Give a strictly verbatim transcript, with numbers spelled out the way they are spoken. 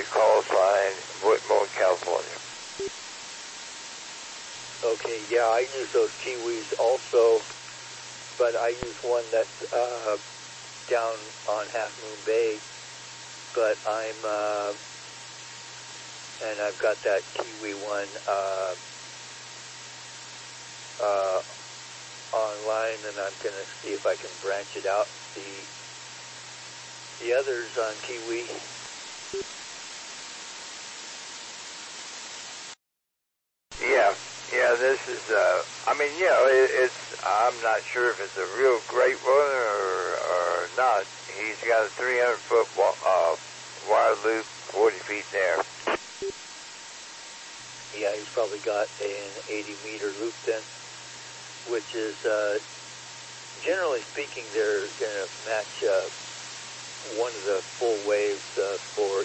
Calls Line, Whitmore, California. Okay, yeah, I use those Kiwis also, but I use one that's uh, down on Half Moon Bay, but I'm, uh, and I've got that Kiwi one uh, uh, online, and I'm going to see if I can branch it out. The, the others on Kiwi. Yeah. Yeah, this is, uh, I mean, you know, it, it's, I'm not sure if it's a real great one or, or not. He's got a three hundred foot uh, wire loop, forty feet there. Yeah, he's probably got an eighty meter loop then, which is, uh, generally speaking, they're going to match uh, one of the full waves uh, for